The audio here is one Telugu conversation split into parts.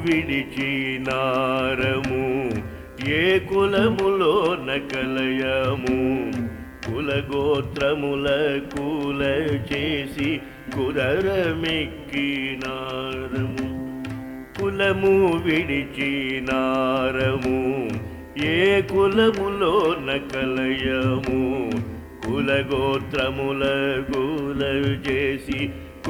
విడిచినారము ఏ కులములోన కలయము కులగోత్రముల కూల చేసి కురరమెక్కినారము కులము విడిచినారము ఏ కులములోన కలయము కులగోత్రముల కూల చేసి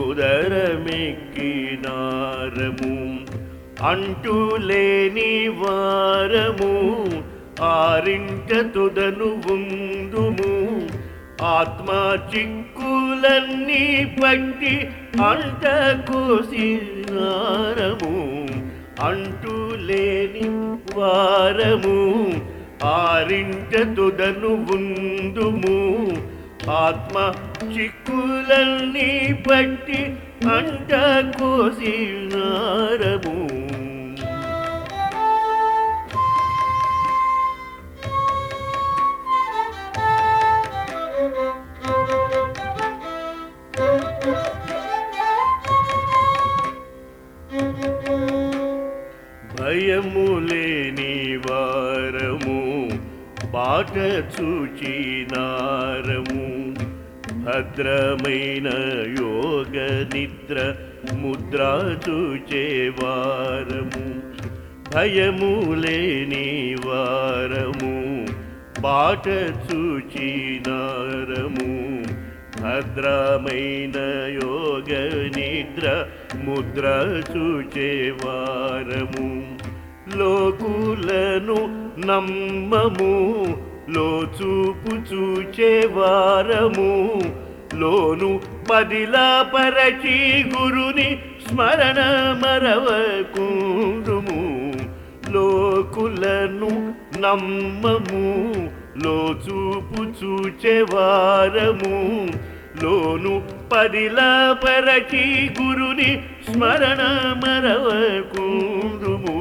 కురరమెక్కినారము అంటులేని వారము ఆరింట తుదను ఉందుము ఆత్మ చిక్కులన్నీ పట్టి అంట కోసినారము అంటులేని వారము ఆరింట తుదను ఉందుము ఆత్మ చిక్కులన్నీ పట్టి అంట కోసినారము భయము లేని వారము బాట చూచినారము భద్రమైన యోగ నిద్ర ముద్ర చూచేవారము భయము లేని వారము బాట చూచినారము భద్రమైన యోగ నిద్ర ముద్ర చూచేవారము లోకులను నమ్మము లోచూపు చూచేవారము లోను పదిలా పరచి గురుని స్మరణ మరవకుందుము లోకులను నమ్మము లోచూపు చూచేవారము లోను పదిలా పరచి గురుని స్మరణ మరవకుందుము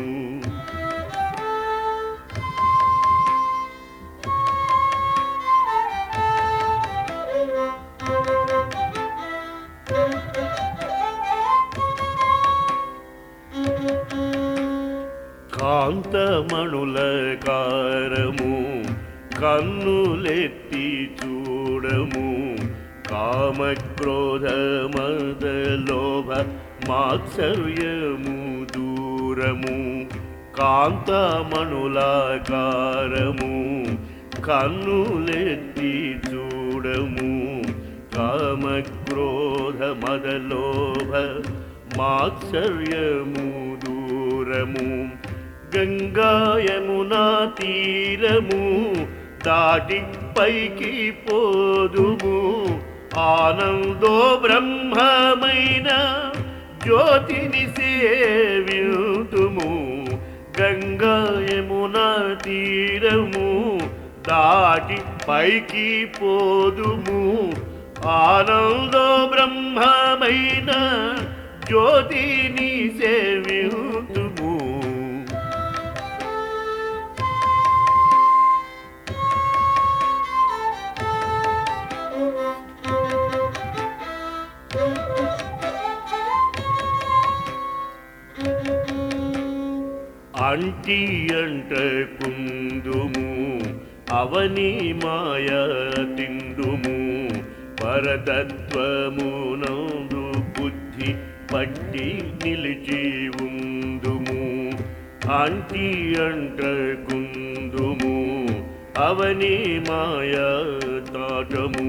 కాంతమణుల కారము కన్నులెత్తి చూడము కామక్రోధ మద లోభ మాత్సర్యము దూరము కాంతమణుల కారము కన్నులెత్తి చూడము కామక్రోధ మద లోభ మాత్సర్యము దూరము గంగా యమునా తీరము దాటి పైకి పోదుము ఆనందో బ్రహ్మమైన జ్యోతిని సేవితుము గంగా యమునా తీరము దాటి పైకి పోదుము ఆనందో బ్రహ్మమైన జ్యోతిని సేవితుము అంటి అంటకుందుము అవని మాయ తిందుము పరతత్వమునందు బుద్ధి పట్టి నిలిచి ఉందుము అంటి అంటకుందుము అవని మాయ తాటము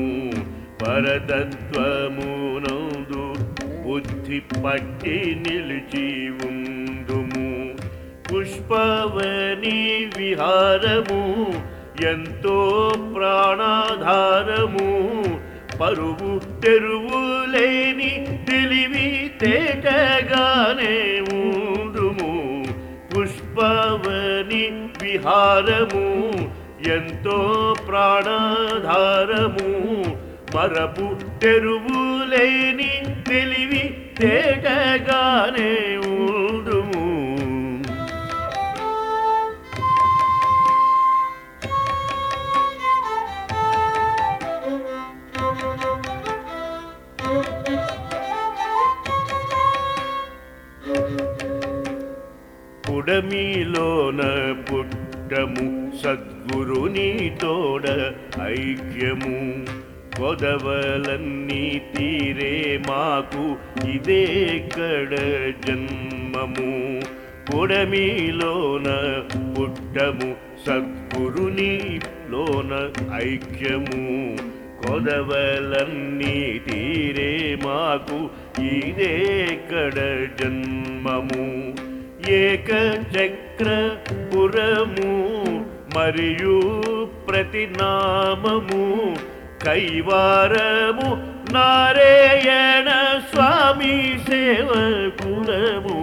పరతత్వమునందు బుద్ధి పట్టి నిలిచి ఉందుము పుష్పవని విహారము ఎంతో ప్రాణాధారము పరువు తెరువు లేని తెలివి తేటగానే ఉందుము పుష్పవని విహారము ఎంతో ప్రాణాధారము మరపు తెరువు లేని తెలివి తేటగానే ఉందుము పుడమిలోన పుట్టము సద్గురుని తోడ ఐక్యము కొదవలన్నీ తీరే మాకు ఇదే కడ జన్మము పుడమిలోన పుట్టము సద్గురుని లోన ఐక్యము కొదవలన్నీ తీరే మాకు ఇదే కడ జన్మము ఏకచక్రపురము మరియు ప్రతినామము కైవారము నారాయణ స్వామి సేవకులము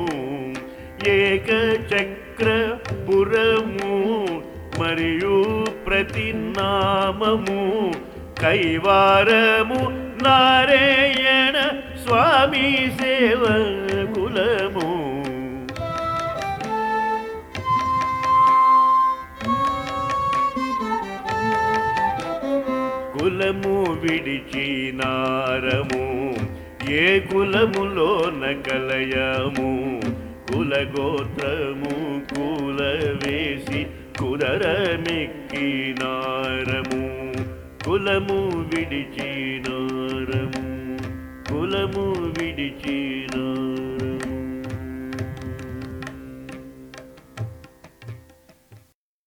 ఏకచక్రపురము మరియు ప్రతినామము కైవారము నారాయణ స్వామి సేవకులము కులము విడిచినారము ఏ కులములోన కలయము కులగోత్రము కులవేసి కుదరమెక్కినారము కులము విడిచినారము కులము విడిచినారము